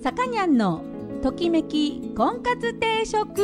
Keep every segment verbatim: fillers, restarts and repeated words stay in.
さかにゃんのときめき婚活定食。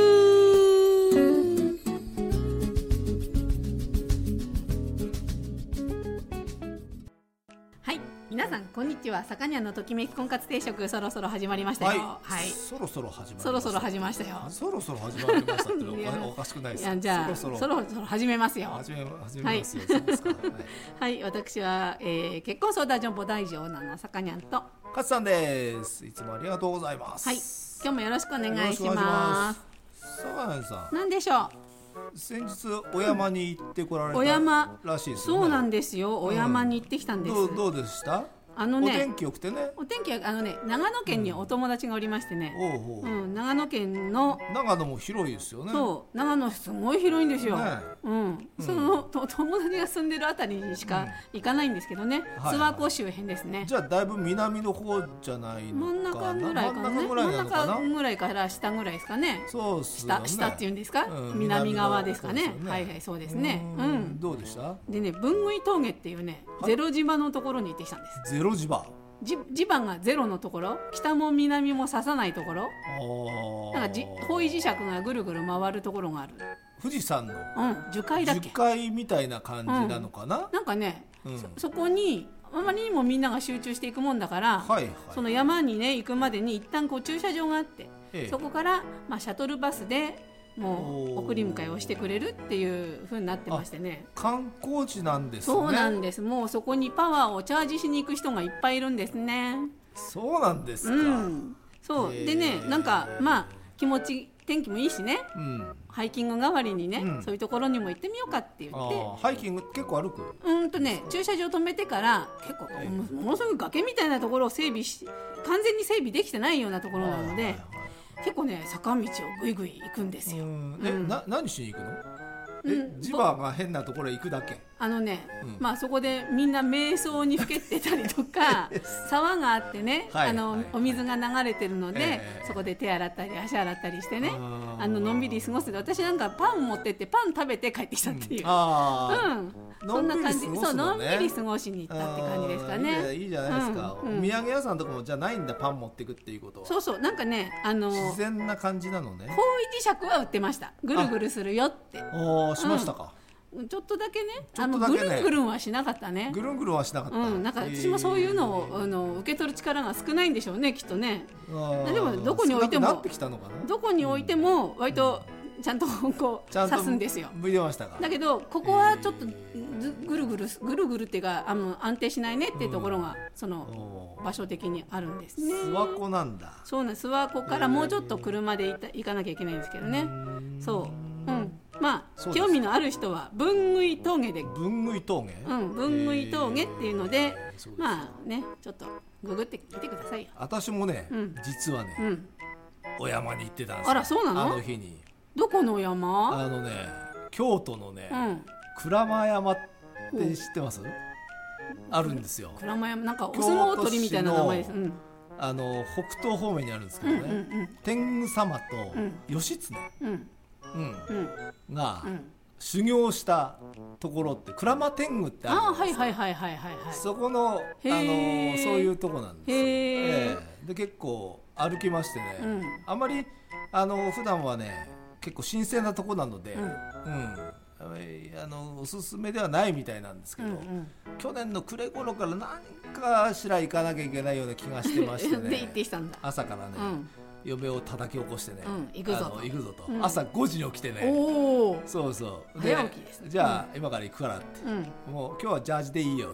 はい、皆さんこんにちは。さかにゃんのときめき婚活定食、そろそろ始まりましたよ。 はい、はい、そろそろ始まりました。 そろそろ始まりましたよ。 そろそろ始まりましたっておかしくないですか。 いや、じゃあそろそろそろそろ始めますよ。 始め始めますよ。 はい、 そうですか。はい、 はい、私は、えー、結婚相談所母大女なのさかにゃんと勝さんです。いつもありがとうございます。 はい、今日もよろしくお願いします。 さかにゃんさん、 何でしょう。 先日お山に行ってこられたお山らしいですよね。 そうなんですよ。お山に行ってきたんです。 うん、どう、どうでした？ あのね、 お天気良くてね。 お天気はあのね、長野県にお友達がおりましてね、 うんおうおう、 うん、長野県の長野も広いですよね。 そう長野すごい広いんですよ、 ね、 うん、そのと友達が住んでるあたりにしか行かないんですけどね、うん、諏訪湖周辺ですね。 じゃあだいぶ南の方じゃないのかな。 真ん中ぐらいかな、ね、 真ん中ぐらいなのかな。 真ん中ぐらいから下ぐらいですかね。 そうっすよね。 下、下っていうんですか、うん、南側ですか ね, ですね。はいはい、そうですね。うん、うん、 どうでした？でね、文具井峠っていうね、ゼロ島のところに行ってきたんです。 ゼロ島、 地場がゼロのところ、北も南も刺さないところ、なんかじ方位磁石がぐるぐる回るところがある。 富士山の、 うん、樹海だっけ、 樹海みたいな感じなのかな、 うん、なんかね、うん、そ, そこにあまりにもみんなが集中していくもんだから、 はいはい、 その山にね行くまでに一旦こう駐車場があって、ええ、そこから、まあ、シャトルバスでもう送り迎えをしてくれるっていう風になってましてね。 観光地なんですね。 そうなんです。もうそこにパワーをチャージしに行く人がいっぱいいるんですね。 そうなんですか、 うん、そうでね、なんかまあ気持ち天気もいいしね、うん、ハイキング代わりにね、うん、そういうところにも行ってみようかって言って。 あ、ハイキング結構歩く？ うんとね、駐車場止めてから結構、えー、ものすごく崖みたいなところを整備し、完全に整備できてないようなところなので、結構ね坂道をぐいぐい行くんですよ。 え、うん、な何しに行くの？え、うん、地場が変なところへ行くだけ？ あのね、うん、まあそこでみんな瞑想にふけってたりとか沢があってね、はい、あの、はい、お水が流れてるので、えー、そこで手洗ったり足洗ったりしてね、あののんびり過ごすで、私なんかパン持ってってパン食べて帰ってきたっていう、うん、あ、うん、そんな感じ、そう、のんびり過ごしに行ったって感じですかね。 いいじゃないですか、うん、お土産屋さんとかもじゃないんだ、パン持ってくっていうことは。 そうそう、なんかね、あの自然な感じなのね。 方位磁石は売ってました。ぐるぐるするよって。 おー、しましたか、 うん、ちょっとだけね、 ちょっとだけね、 あのぐるんぐるんはしなかったね。 ぐるんぐるんはしなかった、 うん、なんか私もそういうのを、あの受け取る力が少ないんでしょうね、きっとね。でもどこに置いてもどこに置いても割とちゃんとこう刺すんですよ。 向いてましたか。 だけどここはちょっとぐるぐるぐるぐるっていうか、あの安定しないねっていうところが、その場所的にあるんですね。 諏訪湖なんだ。 そうなん、諏訪湖からもうちょっと車で行った行かなきゃいけないんですけどね。そう、うん、まあ興味のある人は文具井峠で、 文具井峠、 うん、文具井峠っていうので、まあね、ちょっとググってみてくださいよ。 私もね、うん、実はね、うん、お山に行ってたんですよ。 あら、そうなの？ あの日に。 どこの山？ あのね、京都のね、うん、鞍馬山って知ってます？あるんですよ。 鞍馬山、なんかお相撲取りみたいな名前です。うん、 あの北東方面にあるんですけどね、うんうんうん、天狗様と義経、うんうんうん、が、うん、修行したところって鞍馬天狗ってあるんですよ。あ、はいはいはいはいはい、はい、そこの、あのそういうとこなんですよ。えー、で結構歩きましてね、うん、あんまりあの普段はね結構神聖なとこなので、うんうん、あのおすすめではないみたいなんですけど、うんうん、去年の暮れ頃から何かしら行かなきゃいけないような気がしてましてねで行ってきたんだ。 朝からね、うん、嫁を叩き起こしてね、うん、 行くぞと、 行くぞと、うん、朝ごじに起きてね、 おそうそうで、早起きですね。 じゃあ、うん、今から行くからって、うん、もう今日はジャージでいいよって。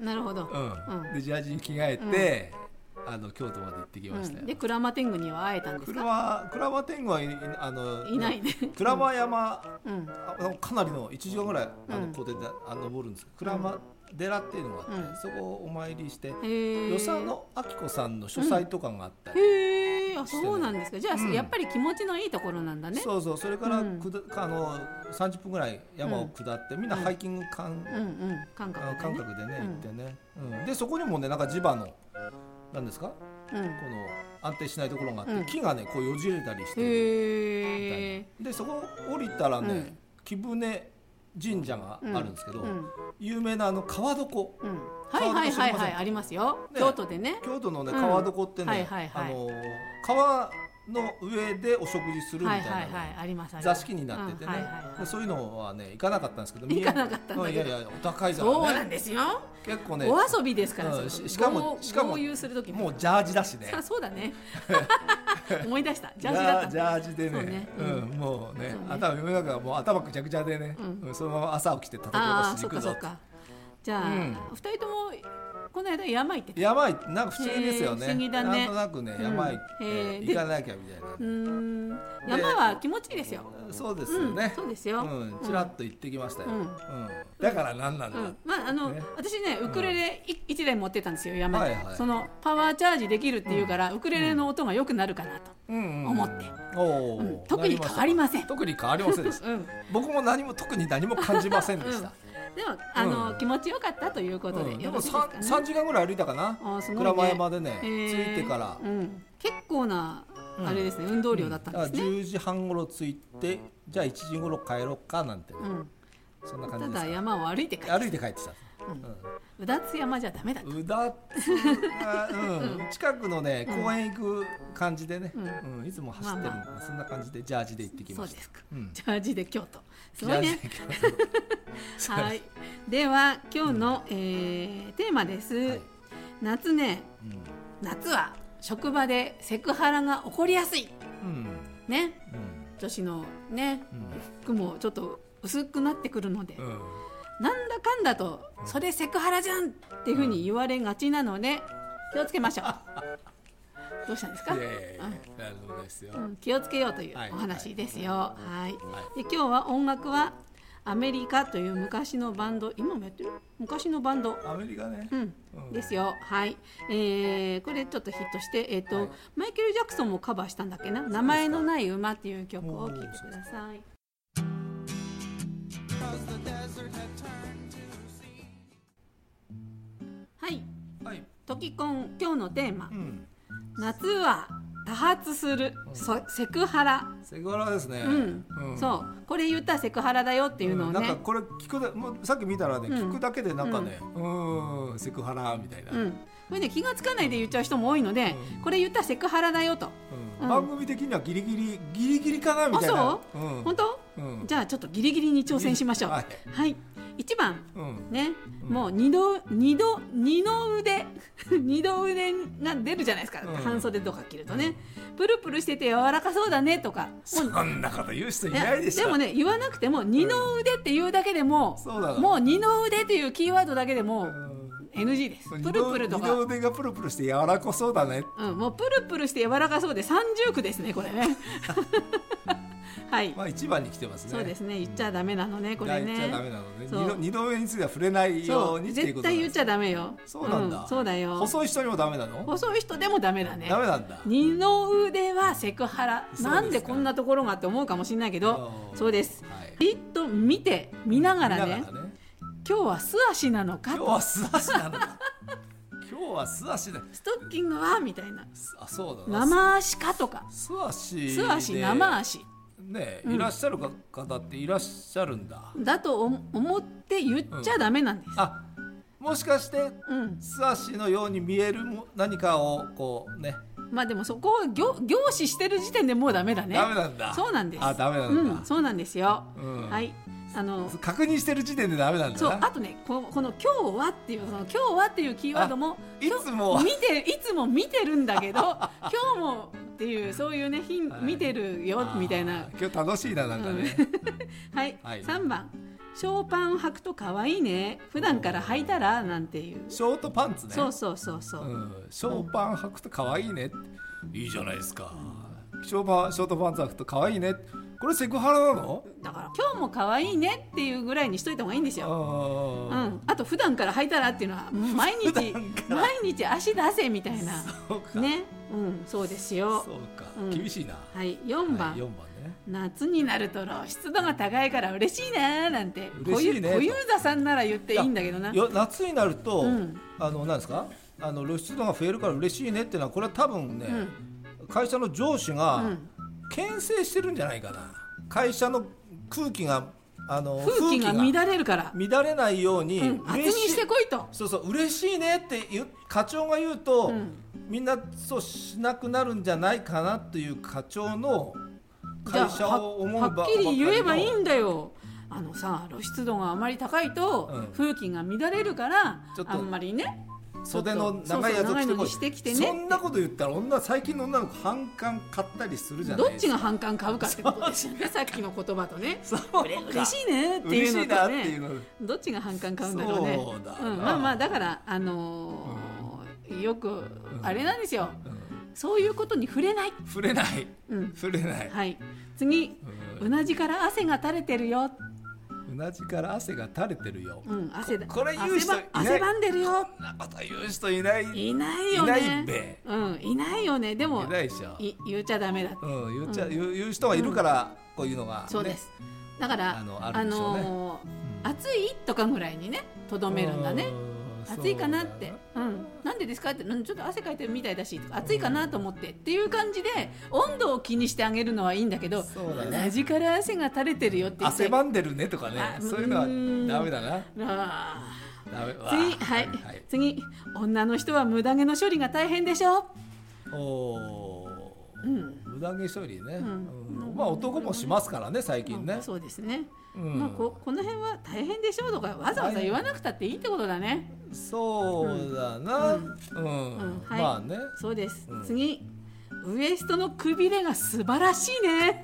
なるほど、 うんうん、でジャージに着替えて、うん、あの京都まで行ってきましたよ、うん、で鞍馬天狗には会えたんですか？ 鞍馬天狗はい、あのいないね。 鞍馬山、うん、あのかなりのいちじかんぐらいあのここで、うん、あの登るんですけど、鞍馬寺っていうのがあって、うん、そこをお参りして、与謝野明子さんの書斎とかがあったり、うん、 へー、あ、そうなんですか。じゃあ、うん、やっぱり気持ちのいいところなんだね。 そうそう、それからくだ、うん、あのさんじゅっぷんぐらい山を下って、うん、みんなハイキング感、うんうんうん、感覚でね、感覚でね、行ってね、うん、でそこにもね、なんか地場の何ですか、うん、この安定しないところがあって、うん、木がねこうよじれたりしてる、へー、でそこ降りたらね、うん、木舟神社があるんですけど、うん、有名なあの川床、うん、 はいはいはいはいありますよ、ね、京都でね。 京都のね川床ってね、うんはいはいはい、あの川の上でお食事するみたいな座敷になっててね、そういうのはね行かなかったんですけど、 行かなかったんだけど、 いやいやお高いからね。 そうなんですよ。 結構ねお遊びですから、うん、 しかもしかももうジャージだしね。 そうだね。思い出したジャージだった。 ジャージでね、ねうんうん、もうね、ね頭世の中もう頭くちゃくちゃでね、うん、そのまま朝起きて叩き起こしに行くぞ。 じゃあ、うん、ふたりともこの間山行ってた。 山行ってなんか不思議ですよね。 不思議だね。 なんとなくね、うん、山行って行かなきゃみたいな。 うーん山は気持ちいいですよ。 そうですよね。 うん、そうですよ。 うん、ちらっと行ってきましたよ。うんうん、だからなんなんだ。うん、 まああの、ね、私ねウクレレ一台持ってたんですよ山で、はいはい。そのパワーチャージできるっていうから、うん、ウクレレの音が良くなるかなと思って。うん、特に変わりません。 特に変わりませんでした。うん、僕も何も特に何も感じませんでした。うんでもあの、うん、気持ちよかったということで、うん、 でも 3, さんじかんぐらい歩いたかな、ね、鞍馬山でね、えー、着いてから、 うん、結構なあれですね、うん、運動量だったんですね。 じゅうじはん頃着いて、じゃあいちじ頃帰ろうかなんて、ねうん、そんな感じです。 ただ山を歩いて帰って歩いて帰ってきた。 うだつ山じゃダメだった。 うだつが、うん、近くのね公園行く感じでね、うんうん、いつも走ってる、まあまあ、そんな感じでジャージで行ってきました。そうですか、うん、ジャージで京都すごいね。はい、では今日の、うんえー、テーマです、はい、夏ね、うん、夏は職場でセクハラが起こりやすい、うんねうん、女子のね、うん、服もちょっと薄くなってくるので、うん、なんだかんだとそれセクハラじゃんっていうふうに言われがちなので気をつけましょう。どうしたんですか？いやいやいや、うん、ですよ、うん、気をつけようというお話ですよ。はい、はい、で今日は音楽はアメリカという昔のバンド、今もやってる昔のバンドアメリカね、 うんうん、ですよ。はい、えー、これちょっとヒットして、えーとはい、マイケル・ジャクソンもカバーしたんだっけな、名前のない馬っていう曲を聴いてください。はい、はい、トキコン今日のテーマ、うん、夏は多発する、うん、セクハラ。 セクハラですね、 うんうん、そうこれ言ったらセクハラだよっていうのをね、 うん、なんかこれ聞くだもうさっき見たらね、うん、聞くだけでなんかね、うん、うーんセクハラみたいな、うん、 これね気がつかないで言っちゃう人も多いので、うん、これ言ったらセクハラだよと、 うんうん、番組的にはギリギリギリギリかなみたいな。 あそう、うん、本当、うん、じゃあちょっとギリギリに挑戦しましょう。はい、はい、いちばん、うん、ね、うん、もう二度二度二の腕二度腕が出るじゃないですか、うん、半袖とか着るとね、プルプルしてて柔らかそうだねとか。 そんなこと言う人いないでしょ。 でもね言わなくても二の腕って言うだけでも、うん、もう二の腕っていうキーワードだけでも、うん、エヌジー です。プルプルとか二の腕がプルプルして柔らかそうだね、 うん、もうプルプルして柔らかそうで三重苦ですねこれね。はい、 まあ一番に来てますね。 そうですね、言っちゃダメなのねこれね。 言っちゃダメなのね。二度、二度上については触れないようにっていうことなんです。 絶対言っちゃダメよ。 そうなんだ、 うん、そうだよ。 細い人にもダメなの？ 細い人でもダメだね。 ダメなんだ。 二の腕はセクハラ。なんでこんなところがって思うかもしれないけど、そうです。はい、じっと見て見ながらね、ね今日は素足なのかと。 今日は素足なのか。今日は素足だ。 ストッキングはみたいな。 あ、そうだな。 生足かとか。 素足。 素足生足。 ね、いらっしゃる方っていらっしゃるんだ、 うん、だと思って言っちゃダメなんです、 うん、あもしかして、うん、素足のように見える何かをこうね、 まあでもそこを 凝, 凝視してる時点でもうダメだね。 ダメなんだ。 そうなんです。 あ、ダメなんだ、 うん、そうなんですよ、うん、はい、あの確認してる時点でダメなんだな。 そう、あとね、この、この今日はっていうその今日はっていうキーワードもいつも見ていつも見てるんだけど今日もっていうそういうね、はい、見てるよみたいな。 今日楽しいななんかね、 うん、はい、はい、さんばんショーパン履くと可愛いね、普段から履いたらなんていう。 ショートパンツね。 そうそうそうそう、うん、 ショーパン履くと可愛いね、いいじゃないですか、うん、ショーパンショートパンツ履くと可愛いね、これセクハラなの？ だから今日も可愛いねっていうぐらいにしといた方がいいんですよ。あ、うん、あと普段から履いたらっていうのは毎日毎日足出せみたいな。そうかね、うん、そうですよ。 そうか、うん、厳しいな。 はい、よんばん、はい、 よんばんね、 夏になると露出度が高いから嬉しいななんて嬉しいね、 小遊三さんなら言っていいんだけどな。 よ夏になると、うん、あのなんですか、あの露出度が増えるから嬉しいねっていうのは、これは多分ね、うん、会社の上司が牽制してるんじゃないかな。会社の空気があの風紀が乱れるから乱れないように、 うん、厚にしてこいと。 そうそう嬉しいねって言う課長が言うと、うん、みんなそうしなくなるんじゃないかなという課長の会社を思えばは, はっきり言えばいいんだよ。あのさ露出度があまり高いと、うん、風紀が乱れるからあんまりね袖の長いやつを着てこいしてきて、ね、そんなこと言ったら女最近の女の子半缶買ったりするじゃないですか。 どっちが半缶買うかってことですよねさっきの言葉とね嬉しいねっていうのとねいうのどっちが半缶買うんだろうね。そうだ、うん、まあまあだからあのーうん、よくあれなんですよ、うんうん、そういうことに触れない触れない、うん、触れない、 はい、次、うん、うなじから汗が垂れてるよ。 うなじから汗が垂れてるよ、 うん、汗だ。 こ, これ言う人いない。 汗ばんでるよ。 こんなこと言う人いない。 いないよね。 いないべ、 うん、いないよね。でもいないでしょ。 い言っちゃダメだって、 うん、言っちゃ、うん、言, う言う人がいるから、うん、こういうのが、ね、 そうです。だからあの、あるんでしょうね。あのーうん、暑いとかぐらいにねとどめるんだね。暑いかなって、うん、なんでですかって、ちょっと汗かいてるみたいだしとか暑いかなと思ってっていう感じで温度を気にしてあげるのはいいんだけど、そうだね、うなじから汗が垂れてるよって言って汗ばんでるねとかね、そういうのはダメだな。 あダメ。次、はい、はい、次、女の人は無駄毛の処理が大変でしょ。おー、うん、無駄毛処理ね、うんうん、まあ男もしますからね最近ね、 うん、そうですね、うん、まあ、こ, この辺は大変でしょうとかわざわざ言わなくたっていいってことだね。 そうだな、うんうんうん、はい、まあね、 そうです、うん、次、ウエストのくびれが素晴らしいね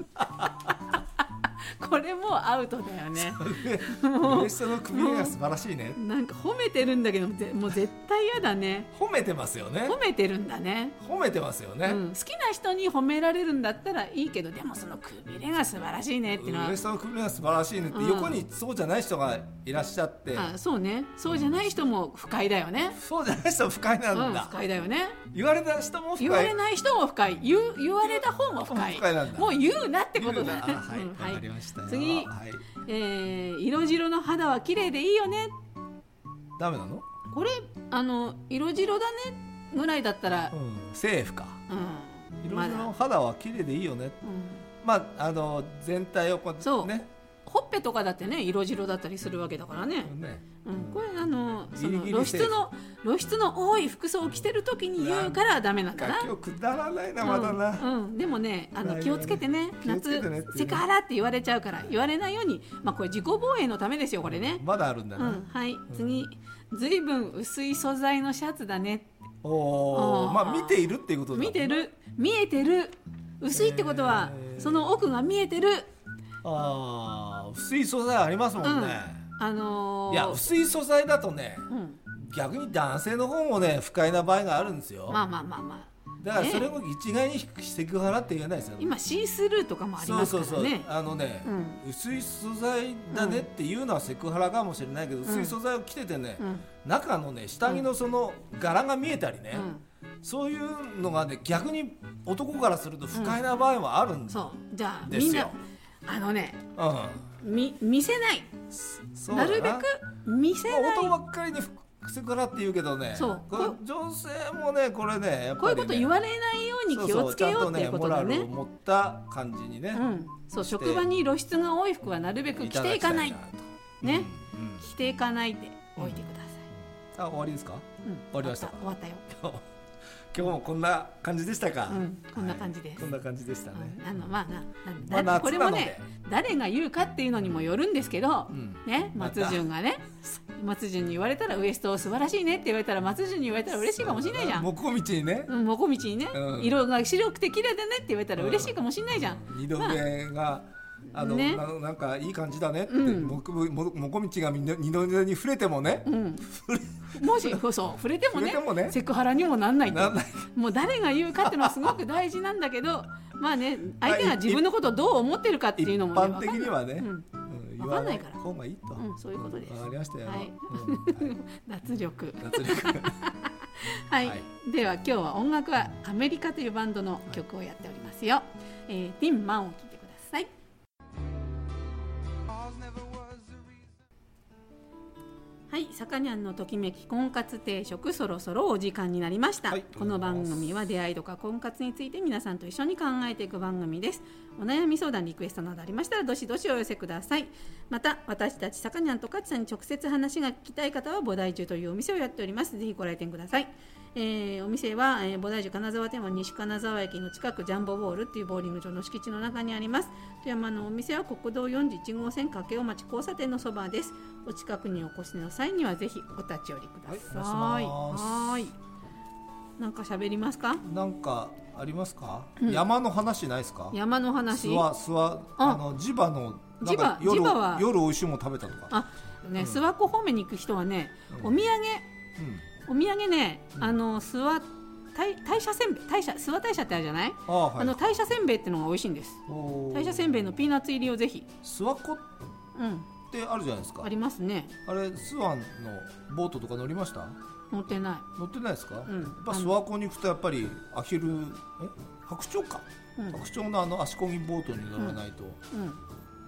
これもアウトだよねウエストのくびれが素晴らしいね。 なんか褒めてるんだけどもう絶対嫌だね。 褒めてますよね。 褒めてるんだね。 褒めてますよね、うん、 好きな人に褒められるんだったらいいけど、でもそのくびれが素晴らしいねっていうのは、 ウエストのくびれが素晴らしいねって、うん、横にそうじゃない人がいらっしゃって、 あ、そうね、そうじゃない人も不快だよね。 そうじゃない人も不快なんだ、うん、 不快だよね。 言われた人も不快、 言われない人も不快、言, 言われた方も不快、 不快なんだ。 もう言うなってことだ。 はい、わ、うん、はい、かりましたよ。 次、 はい、 えー、色白の肌は綺麗でいいよね。 ダメなの？ これあの色白だねぐらいだったら、うん、 セーフか、うん、色白の肌は綺麗でいいよね、うん、まああの全体をこうそうね、 ほっぺとかだってね色白だったりするわけだからね、ね、うん、これあのその露出の露出の多い服装を着てる時に言うからダメなんだな。 今日くだらないなまだな、 うんうん、でもねあの気をつけてね、夏セクハラって言われちゃうから言われないように、まあこれ自己防衛のためですよこれね。 まだあるんだね、うん、 はい、次、ずいぶん薄い素材のシャツだね。 おお、まあ見ているっていうことだ、ね、 見てる、見えてる、薄いってことは、えー、その奥が見えてる。 ああ、薄い素材ありますもんね、 うん、あのー、 いや薄い素材だとね、うん、逆に男性の方もね不快な場合があるんですよ。 まあまあまあまあ、 だからそれも一概にセクハラって言えないですよ、ね、 今シースルーとかもありますからね。そうそうそう、 あのね、うん、薄い素材だねっていうのはセクハラかもしれないけど、うん、薄い素材を着ててね、うん、中のね下着のその柄が見えたりね、うん、そういうのがね逆に男からすると不快な場合もあるんですよ、 うん、そうじゃあみんなあのね、うん、み見せない、なるべく見せない。 男ばっかりにセクハラって言うけどね、そうこれ女性もねこれねやっぱりねこういうこと言われないように気をつけようっていうことだね。そうそう、ちゃんとねモラルを持った感じにね、うん、そう職場に露出が多い服はなるべく着ていかないね、うんうん、着ていかないでおいてください、 うん、あ終わりですか、うん、終わりました。 終わったよ今日もこんな感じでしたか、 うん、こんな感じです、 はい、こんな感じでしたね、 うん、あのまあな、まあ、これもね誰が言うかっていうのにもよるんですけど、うん、ね、松潤がね松潤に言われたらウエスト素晴らしいねって言われたら松潤に言われたら嬉しいかもしれないじゃん。 もこみちにね、 うん、もこみちにね、うん、色が白くて綺麗だねって言われたら嬉しいかもしれないじゃん、 うん、二度目が、まああのね、な, なんかいい感じだねって、うん、も, も, もこみちが二度目に触れてもね、うん、 もしそう触れても ね, もねセクハラにもなんないとなんないもう誰が言うかっていうのはすごく大事なんだけどまあね相手が自分のことをどう思ってるかっていうのも、ね、 一般的にはね、うん、 分かんないから方がいいと、 うん、そういうことです。 わかりましたよ、 はいうんはい、脱力脱力はい、はい、では今日は音楽はアメリカというバンドの曲をやっておりますよ、はい、えー、ティンマンを聴いてください。はい、 さかにゃんのときめき婚活定食、そろそろお時間になりました、はい、この番組は出会いとか婚活について皆さんと一緒に考えていく番組です。お悩み相談リクエストなどありましたらどしどしお寄せください。また私たちさかにゃんとかちさんに直接話が聞きたい方は菩提樹というお店をやっております。ぜひご来店ください。えー、お店は、えー、菩提樹金沢店は西金沢駅の近くジャンボボールっていうボーリング場の敷地の中にあります。富山のお店は国道よんじゅういち号線掛尾町交差点のそばです。お近くにお越しの際にはぜひお立ち寄りください。はい、なんか喋りますか？ なんかありますか？うん、山の話ないですか？ 山の話。 諏訪諏訪あの地場のなんか夜地場は夜美味しいもの食べたとか。 あね、うん、諏訪湖方面に行く人はね、うん、お土産、うん、お土産ね、うん、あの諏訪大社せんべい、大社諏訪大社ってあるじゃない？あ、はい、あの大社せんべいってのが美味しいんです。大社せんべいのピーナッツ入りをぜひ。 諏訪湖ってあるじゃないですか。 ありますね。 あれ諏訪のボートとか乗りました？ 乗ってない。 乗ってないですか？うん、やっぱ諏訪湖に行くとやっぱりアヒルえ白鳥か、うん、白鳥のあの足漕ぎボートに乗らないと、うんうん、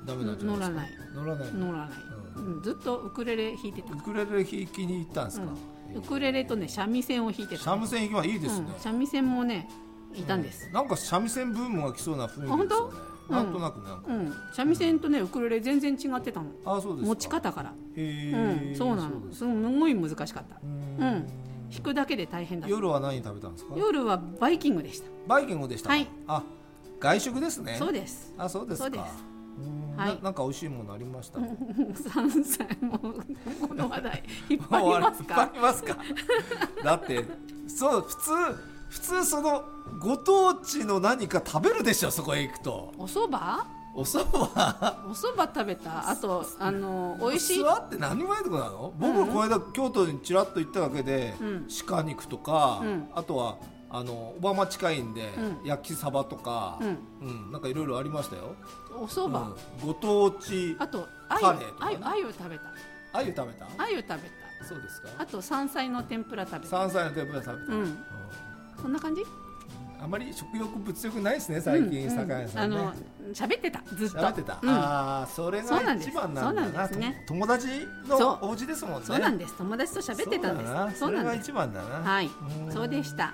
ダメなんじゃないですか？乗らない乗らない乗らない、うんうん、ずっとウクレレ弾いてた。 ウクレレ弾きに行ったんですか？ うん、ウクレレとね三味線を弾いてた。 三味線行きはいいですね、 うん、三味線もねいたんです、 うん、なんか三味線ブームが来そうな雰囲気ですよね。なんとなくなんか、うん、 三味線とねウクレレ全然違ってたの。 あ、そうですか。 持ち方から。 へー、うん、そうなの。すごい難しかった。うん、弾くだけで大変だった。 夜は何食べたんですか？ 夜はバイキングでした。 バイキングでした。はい。あ、外食ですね。 そうです。 あ、そうですか。そうです。はい、な, なんか美味しいものありました。 さんさいもこの話題引っ張りますか？ 引っ張りますか？だってそう普通普通そのご当地の何か食べるでしょ、そこへ行くと。 お蕎麦？ お蕎麦？ お蕎麦食べた。あとあの美味しい。 諏訪って何もないとこなの？僕もこの間、うん、京都にちらっと行っただけで、うん、鹿肉とか、うん、あとはあの小浜近いんで、うん、焼きサバとか、うんうん、なんかいろいろありましたよ。 お蕎麦、 うん、ご当地カレーとか、ね、 あゆあゆ食べた。 あゆ食べた？ あゆ食べた。 そうですか。 あと山菜の天ぷら食べた。 山菜の天ぷら食べた。うんうん、 そんな感じ？ あまり食欲物欲ないですね最近、酒屋さんね。あの喋ってた、ずっと喋ってた、うん、ああそれが一番なんだな。ね、友達のお家ですもんね。 そうなんです。友達と喋ってたんです。 それが一番だな。 はい、そうでした。はい、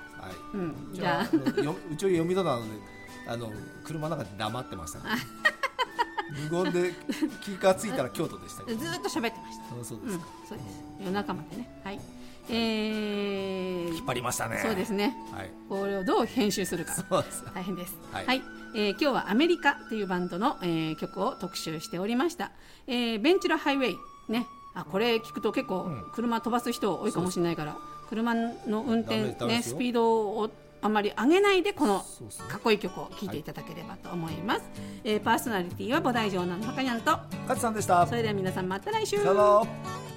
うん、 じゃあうちを読み取ったのであの車の中で黙ってました、ね、無言で気がついたら京都でしたけど、 ずっと喋ってました。 そうですか、 うん、そうです。夜中までね。はい、えー、 引っ張りましたね。 そうですね、はい、これをどう編集するか大変です。はい、はい、えー、今日はアメリカというバンドの、えー、曲を特集しておりました。えー、ベンチュラハイウェイね。あ、これ聞くと結構車飛ばす人多いかもしれないから、うん、車の運転ねスピードをあまり上げないでこのかっこいい曲を聴いていただければと思います。はい、えー、パーソナリティは菩提城のさかにゃんとかつさんでした。 それでは皆さんまた来週。 さよなら。